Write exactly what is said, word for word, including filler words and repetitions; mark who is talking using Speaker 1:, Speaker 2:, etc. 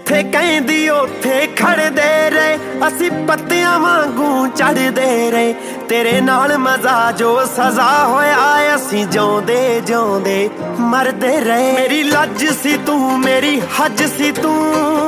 Speaker 1: ਜਿੱਥੇ ਕਹਿੰਦੀ ਉੱਥੇ ਖੜਦੇ ਰਹੇ, ਅਸੀਂ ਪੱਤਿਆਂ ਵਾਂਗੂ ਚੜਦੇ ਰਹੇ। ਤੇਰੇ ਨਾਲ ਮਜ਼ਾ ਜੋ ਸਜ਼ਾ ਹੋਇਆ, ਅਸੀਂ ਜਿਉਂਦੇ ਜਿਉਂਦੇ ਮਰਦੇ ਰਹੇ। ਮੇਰੀ ਲੱਜ ਸੀ ਤੂੰ, ਮੇਰੀ ਹੱਜ ਸੀ ਤੂੰ,